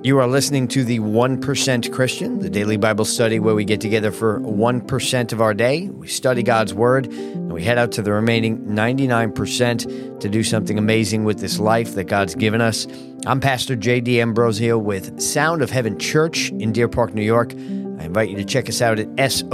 You are listening to the 1% Christian, the daily Bible study where we get together for 1% of our day. We study God's Word, and we head out to the remaining 99% to do something amazing with this life that God's given us. I'm Pastor J.D. Ambrosio with Sound of Heaven Church in Deer Park, New York. I invite you to check us out at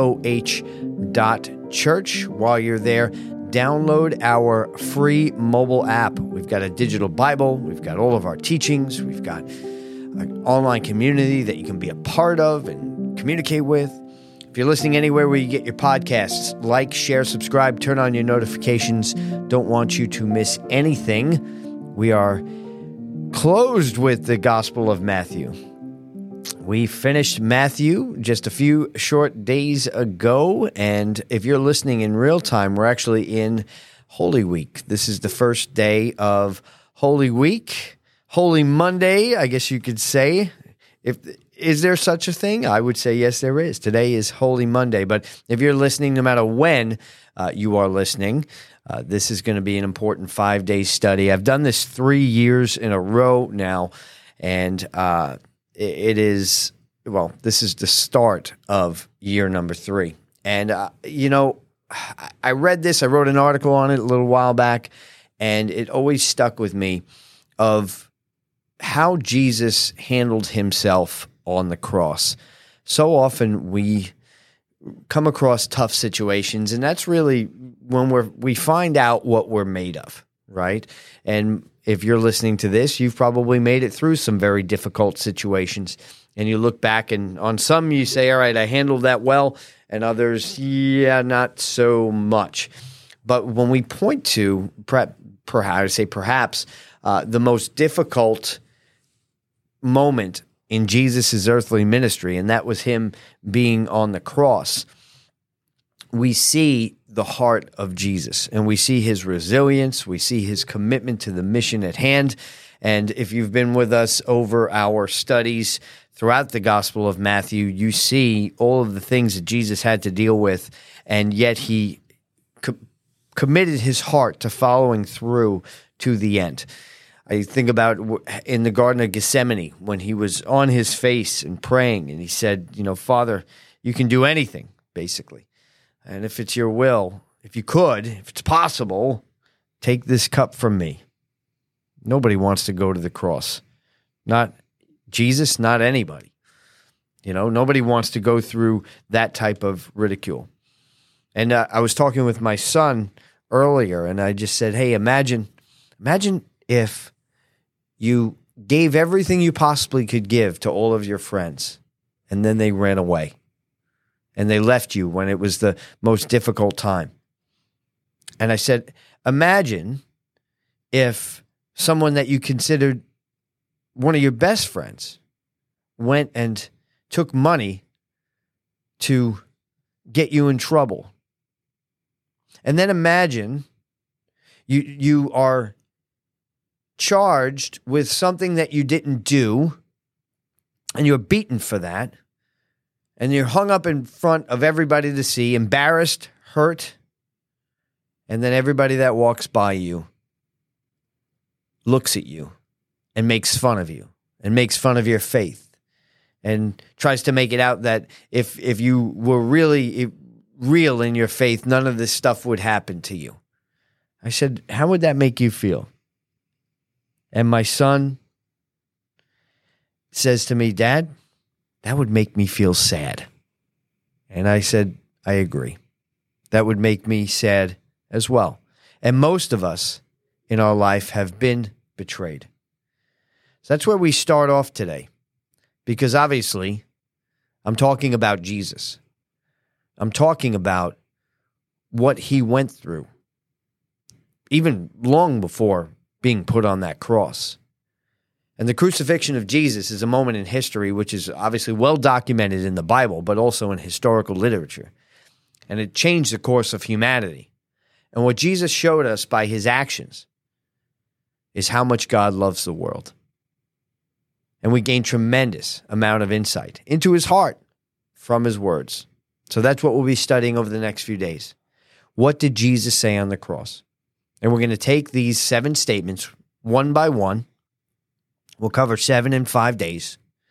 soh.church. While you're there, download our free mobile app. We've got a digital Bible. We've got all of our teachings. We've got an online community that you can be a part of and communicate with. If you're listening anywhere where you get your podcasts, like, share, subscribe, turn on your notifications. Don't want you to miss anything. We are closed with the Gospel of Matthew. We finished Matthew just a few short days ago, and if you're listening in real time, we're actually in Holy Week. This is the first day of Holy Week. Holy Monday, I guess you could say. Is there such a thing? I would say yes, there is. Today is Holy Monday, but if you're listening, no matter when you are listening, this is going to be an important 5-day study. I've done this 3 years in a row now, and this is the start of year number 3. And, I read this. I wrote an article on it a little while back, and it always stuck with me of how Jesus handled himself on the cross. So often we come across tough situations, and that's really when we find out what we're made of, right? And if you're listening to this, you've probably made it through some very difficult situations, and you look back, and on some you say, all right, I handled that well, and others, yeah, not so much. But when we point to perhaps the most difficult moment in Jesus' earthly ministry, and that was him being on the cross, we see the heart of Jesus, and we see his resilience, we see his commitment to the mission at hand. And if you've been with us over our studies throughout the Gospel of Matthew, you see all of the things that Jesus had to deal with, and yet he committed his heart to following through to the end. I think about in the Garden of Gethsemane when he was on his face and praying, and he said, Father, you can do anything, basically. And if it's your will, if it's possible, take this cup from me. Nobody wants to go to the cross. Not Jesus, not anybody. Nobody wants to go through that type of ridicule. And I was talking with my son earlier, and I just said, hey, imagine if you gave everything you possibly could give to all of your friends, and then they ran away, and they left you when it was the most difficult time. And I said, imagine if someone that you considered one of your best friends went and took money to get you in trouble. And then imagine you are charged with something that you didn't do, and you're beaten for that, and you're hung up in front of everybody to see, embarrassed, hurt, and then everybody that walks by you looks at you and makes fun of you and makes fun of your faith and tries to make it out that if you were really real in your faith, none of this stuff would happen to you. I said, how would that make you feel? And my son says to me, Dad, that would make me feel sad. And I said, I agree. That would make me sad as well. And most of us in our life have been betrayed. So that's where we start off today. Because obviously, I'm talking about Jesus. I'm talking about what he went through, even long before being put on that cross. And the crucifixion of Jesus is a moment in history which is obviously well documented in the Bible, but also in historical literature. And it changed the course of humanity. And what Jesus showed us by his actions is how much God loves the world. And we gain tremendous amount of insight into his heart from his words. So that's what we'll be studying over the next few days. What did Jesus say on the cross? And we're going to take these 7 statements one by one. We'll cover 7 in 5 days.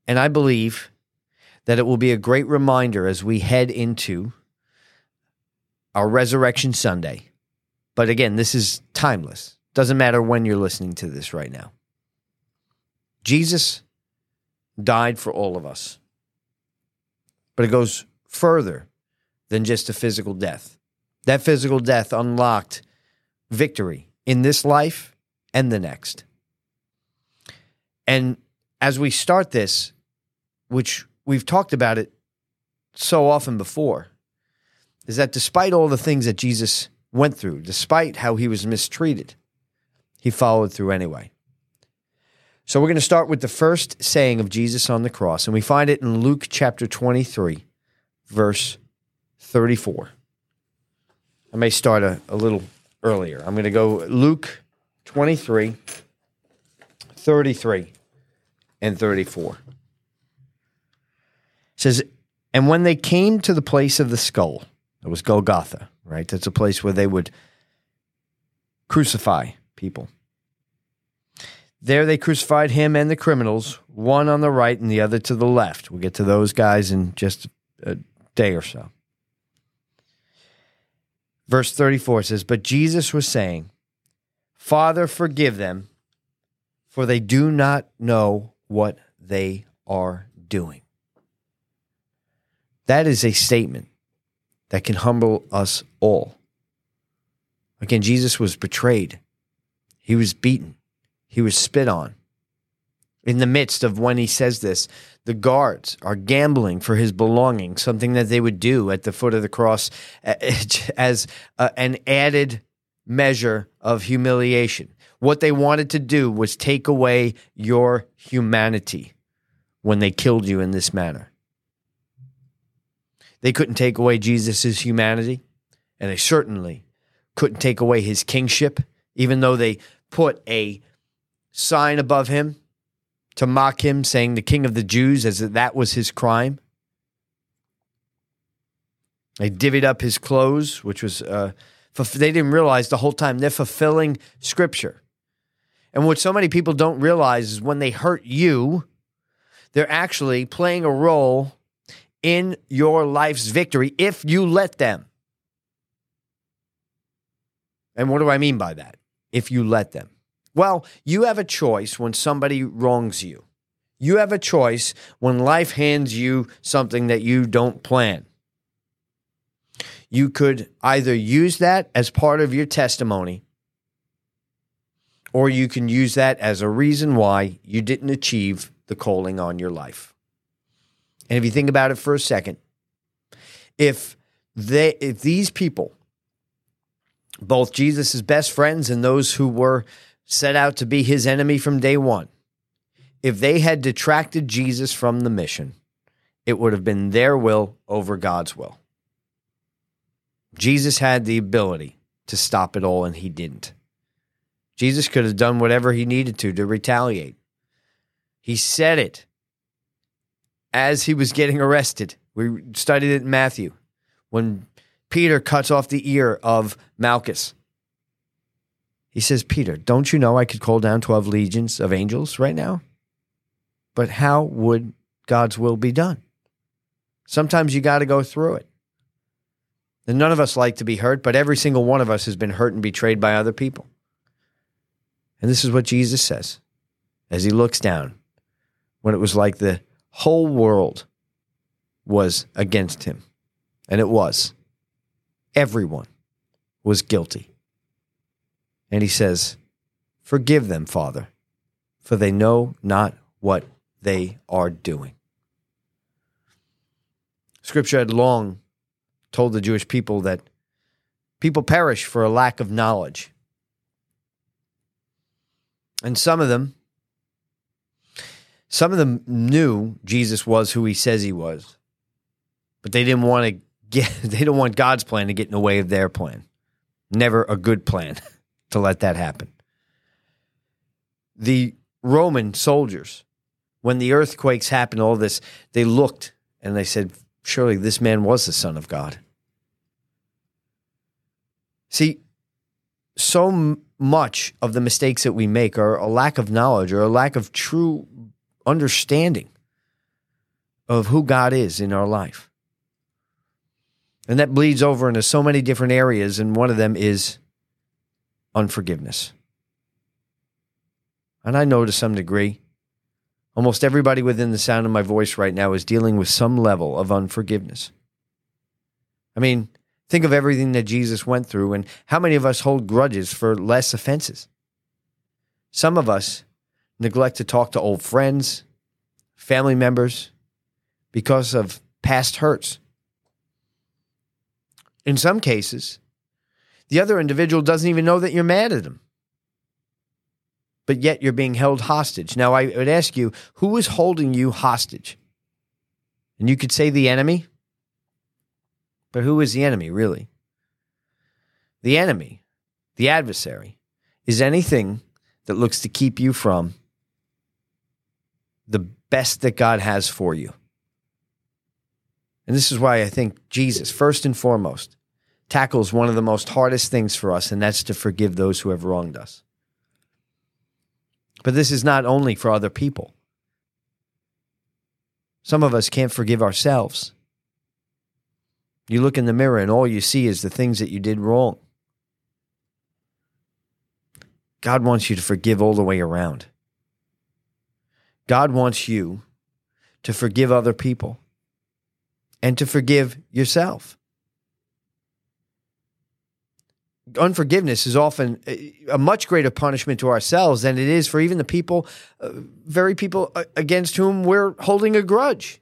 And I believe that it will be a great reminder as we head into our Resurrection Sunday. But again, this is timeless. Doesn't matter when you're listening to this right now. Jesus died for all of us. But it goes further than just a physical death. That physical death unlocked victory in this life and the next. And as we start this, which we've talked about it so often before, is that despite all the things that Jesus went through, despite how he was mistreated, he followed through anyway. So we're going to start with the first saying of Jesus on the cross, and we find it in Luke chapter 23, verse 34. I may start a little earlier. I'm going to go Luke 23, 33, and 34. It says, and when they came to the place of the skull, it was Golgotha, right? That's a place where they would crucify people. There they crucified him and the criminals, one on the right and the other to the left. We'll get to those guys in just a day or so. Verse 34 says, but Jesus was saying, Father, forgive them, for they do not know what they are doing. That is a statement that can humble us all. Again, Jesus was betrayed. He was beaten. He was spit on. In the midst of when he says this, the guards are gambling for his belongings, something that they would do at the foot of the cross as an added measure of humiliation. What they wanted to do was take away your humanity when they killed you in this manner. They couldn't take away Jesus' humanity, and they certainly couldn't take away his kingship, even though they put a sign above him to mock him, saying the King of the Jews, as that was his crime. They divvied up his clothes, which was, they didn't realize the whole time they're fulfilling Scripture. And what so many people don't realize is when they hurt you, they're actually playing a role in your life's victory if you let them. And what do I mean by that? If you let them. Well, you have a choice when somebody wrongs you. You have a choice when life hands you something that you don't plan. You could either use that as part of your testimony, or you can use that as a reason why you didn't achieve the calling on your life. And if you think about it for a second, if these people, both Jesus' best friends and those who were set out to be his enemy from day one, if they had detracted Jesus from the mission, it would have been their will over God's will. Jesus had the ability to stop it all, and he didn't. Jesus could have done whatever he needed to retaliate. He said it as he was getting arrested. We studied it in Matthew, when Peter cuts off the ear of Malchus. He says, Peter, don't you know I could call down 12 legions of angels right now? But how would God's will be done? Sometimes you got to go through it. And none of us like to be hurt, but every single one of us has been hurt and betrayed by other people. And this is what Jesus says as he looks down when it was like the whole world was against him. And it was. Everyone was guilty. And he says, forgive them, Father, for they know not what they are doing. Scripture had long told the Jewish people that people perish for a lack of knowledge. And some of them knew Jesus was who he says he was, but they didn't want God's plan to get in the way of their plan. Never a good plan to let that happen. The Roman soldiers, when the earthquakes happened, all this, they looked and they said, surely this man was the Son of God. See, so much of the mistakes that we make are a lack of knowledge or a lack of true understanding of who God is in our life. And that bleeds over into so many different areas, and one of them is unforgiveness. And I know to some degree, almost everybody within the sound of my voice right now is dealing with some level of unforgiveness. I mean, think of everything that Jesus went through, and how many of us hold grudges for less offenses? Some of us neglect to talk to old friends, family members, because of past hurts. In some cases, the other individual doesn't even know that you're mad at them, but yet you're being held hostage. Now, I would ask you, who is holding you hostage? And you could say the enemy, but who is the enemy, really? The enemy, the adversary, is anything that looks to keep you from the best that God has for you. And this is why I think Jesus, first and foremost, tackles one of the most hardest things for us, and that's to forgive those who have wronged us. But this is not only for other people. Some of us can't forgive ourselves. You look in the mirror and all you see is the things that you did wrong. God wants you to forgive all the way around. God wants you to forgive other people and to forgive yourself. Unforgiveness is often a much greater punishment to ourselves than it is for even the people, very people against whom we're holding a grudge.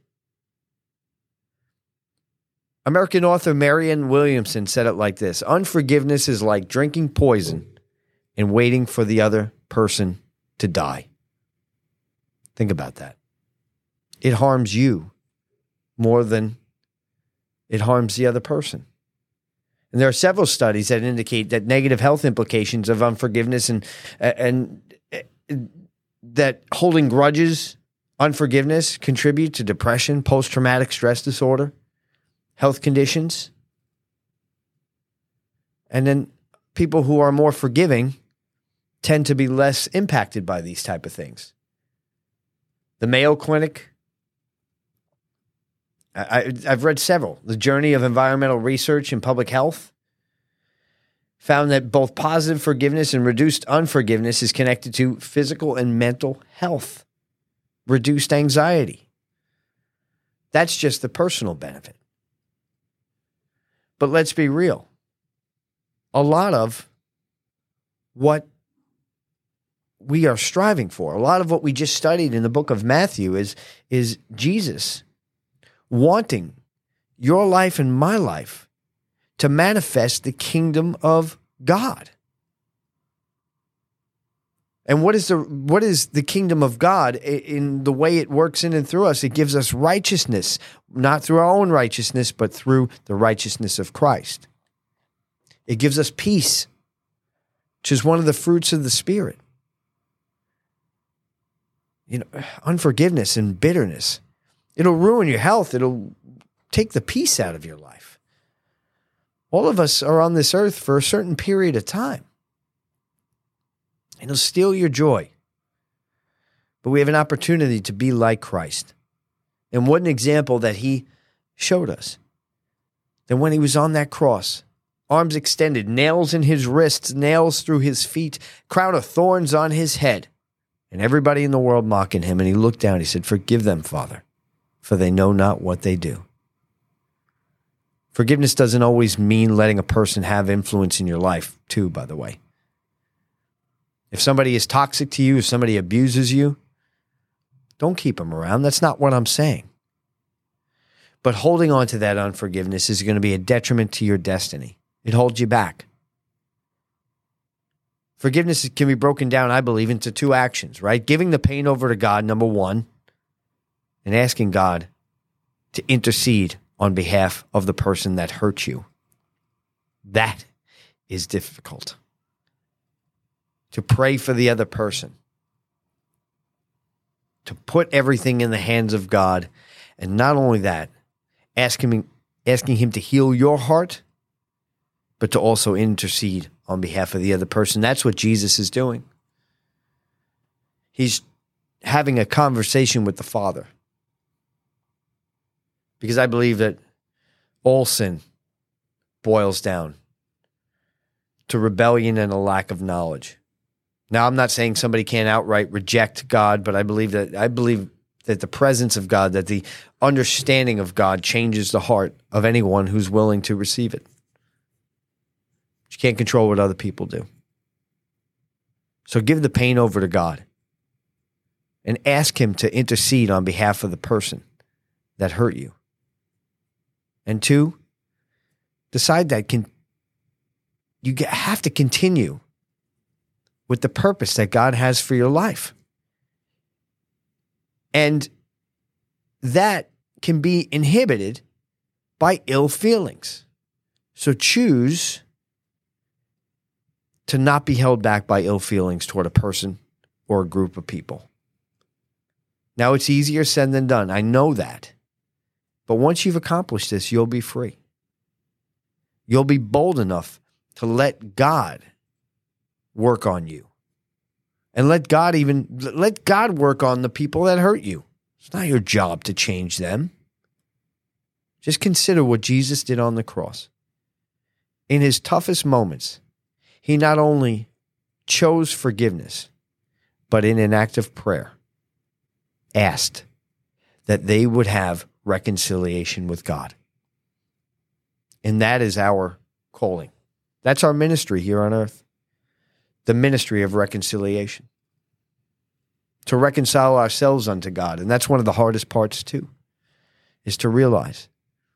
American author Marianne Williamson said it like this: unforgiveness is like drinking poison and waiting for the other person to die. Think about that. It harms you more than it harms the other person. And there are several studies that indicate that negative health implications of unforgiveness and that holding grudges, unforgiveness, contribute to depression, post-traumatic stress disorder, health conditions. And then people who are more forgiving tend to be less impacted by these type of things. The Mayo Clinic, I've read several. The Journey of Environmental Research in Public Health found that both positive forgiveness and reduced unforgiveness is connected to physical and mental health, reduced anxiety. That's just the personal benefit. But let's be real. A lot of what we are striving for, a lot of what we just studied in the book of Matthew is Jesus wanting your life and my life to manifest the kingdom of God. And what is the kingdom of God in the way it works in and through us? It gives us righteousness, not through our own righteousness, but through the righteousness of Christ. It gives us peace, which is one of the fruits of the Spirit. You know, unforgiveness and bitterness, it'll ruin your health. It'll take the peace out of your life. All of us are on this earth for a certain period of time. It'll steal your joy. But we have an opportunity to be like Christ. And what an example that he showed us. That when he was on that cross, arms extended, nails in his wrists, nails through his feet, crown of thorns on his head, and everybody in the world mocking him. And he looked down, he said, "Forgive them, Father, for they know not what they do." Forgiveness doesn't always mean letting a person have influence in your life, too, by the way. If somebody is toxic to you, if somebody abuses you, don't keep them around. That's not what I'm saying. But holding on to that unforgiveness is going to be a detriment to your destiny. It holds you back. Forgiveness can be broken down, I believe, into two actions, right? Giving the pain over to God, number one, and asking God to intercede on behalf of the person that hurt you. That is difficult. To pray for the other person. To put everything in the hands of God. And not only that, asking him to heal your heart, but to also intercede on behalf of the other person. That's what Jesus is doing. He's having a conversation with the Father. because I believe that all sin boils down to rebellion and a lack of knowledge. Now, I'm not saying somebody can't outright reject God, but I believe that the presence of God, that the understanding of God changes the heart of anyone who's willing to receive it. You can't control what other people do. So give the pain over to God and ask him to intercede on behalf of the person that hurt you. And 2, decide that you have to continue with the purpose that God has for your life. And that can be inhibited by ill feelings. So choose to not be held back by ill feelings toward a person or a group of people. Now, it's easier said than done. I know that. But once you've accomplished this, you'll be free. You'll be bold enough to let God work on you. And let God work on the people that hurt you. It's not your job to change them. Just consider what Jesus did on the cross. In his toughest moments, he not only chose forgiveness, but in an act of prayer, asked that they would have reconciliation with God. And that is our calling. That's our ministry here on earth. The ministry of reconciliation. To reconcile ourselves unto God. And that's one of the hardest parts too, is to realize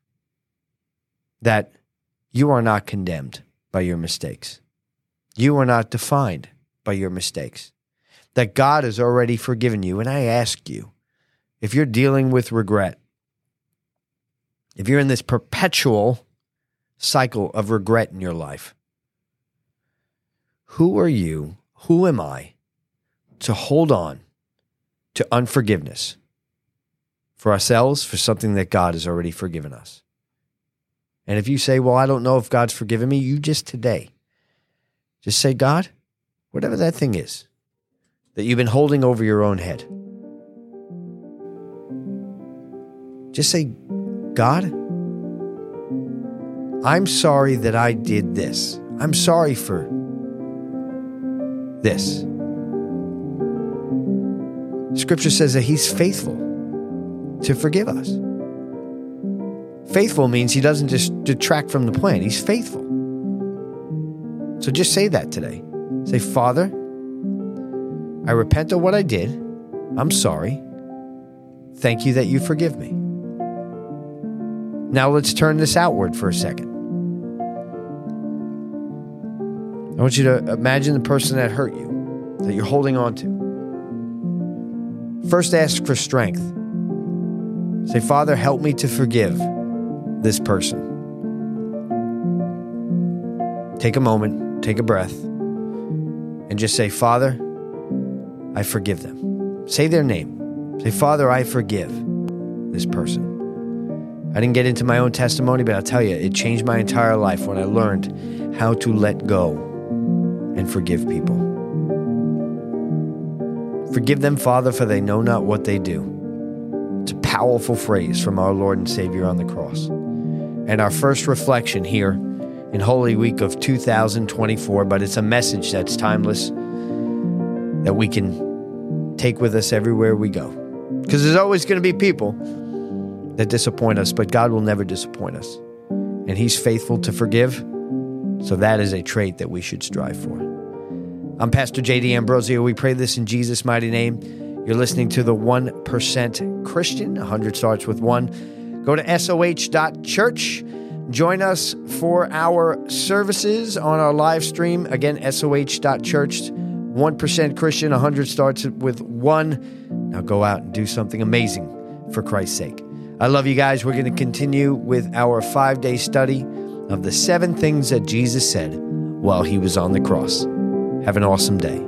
that you are not condemned by your mistakes. You are not defined by your mistakes. That God has already forgiven you. And I ask you, if you're dealing with regret, if you're in this perpetual cycle of regret in your life, who are you, who am I, to hold on to unforgiveness for ourselves, for something that God has already forgiven us? And if you say, well, I don't know if God's forgiven me, you just today, just say, God, whatever that thing is that you've been holding over your own head, just say, God, I'm sorry that I did this. I'm sorry for this. Scripture says that he's faithful to forgive us. Faithful means he doesn't just detract from the plan. He's faithful. So just say that today. Say, Father, I repent of what I did. I'm sorry. Thank you that you forgive me. Now let's turn this outward for a second. I want you to imagine the person that hurt you, that you're holding on to. First, ask for strength. Say, Father, help me to forgive this person. Take a moment, take a breath, and just say, Father, I forgive them. Say their name. Say, Father, I forgive this person. I didn't get into my own testimony, but I'll tell you, it changed my entire life when I learned how to let go and forgive people. Forgive them, Father, for they know not what they do. It's a powerful phrase from our Lord and Savior on the cross. And our first reflection here in Holy Week of 2024, but it's a message that's timeless, that we can take with us everywhere we go. Because there's always going to be people that disappoint us, but God will never disappoint us. And he's faithful to forgive, so that is a trait that we should strive for. I'm Pastor J.D. Ambrosio. We pray this in Jesus' mighty name. You're listening to the 1% Christian. 100 starts with 1. Go to soh.church. Join us for our services on our live stream. Again, soh.church. 1% Christian. 100 starts with 1. Now go out and do something amazing for Christ's sake. I love you guys. We're going to continue with our 5-day study of the 7 things that Jesus said while he was on the cross. Have an awesome day.